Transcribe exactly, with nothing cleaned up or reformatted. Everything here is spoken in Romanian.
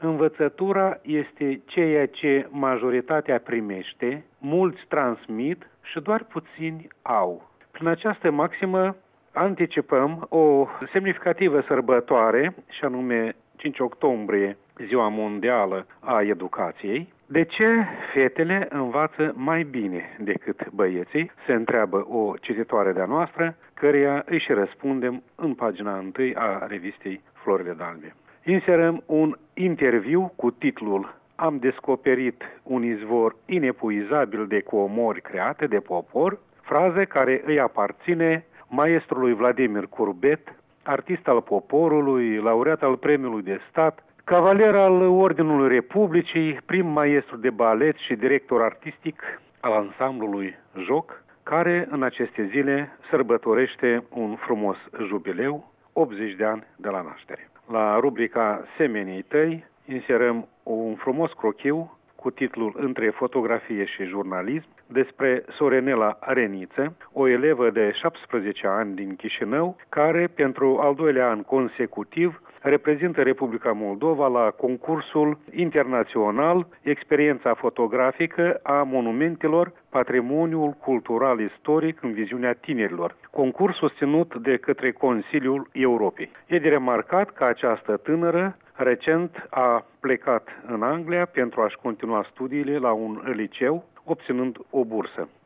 Învățătura este ceea ce majoritatea primește, mulți transmit și doar puțini au. Prin această maximă anticipăm o semnificativă sărbătoare, și anume cinci octombrie, Ziua Mondială a Educației. De ce fetele învață mai bine decât băieții? Se întreabă o cititoare de-a noastră, căreia îi și răspundem în pagina întâi a revistei Florile d'Albe. Inserăm un interviu cu titlul Am descoperit un izvor inepuizabil de comori create de popor, frază care îi aparține maestrului Vladimir Curbet, artist al poporului, laureat al premiului de stat, cavaler al Ordinului Republicii, prim maestru de balet și director artistic al ansamblului Joc, care în aceste zile sărbătorește un frumos jubileu, optzeci de ani de la naștere. La rubrica Semenii tăi inserăm un frumos crochiu cu titlul Între fotografie și jurnalism despre Sorenela Reniță, o elevă de șaptesprezece ani din Chișinău, care pentru al doilea an consecutiv reprezintă Republica Moldova la concursul internațional Experiența fotografică a monumentelor Patrimoniul cultural istoric în viziunea tinerilor, concurs susținut de către Consiliul Europei. E de remarcat că această tânără recent a plecat în Anglia pentru a-și continua studiile la un liceu, obținând o bursă.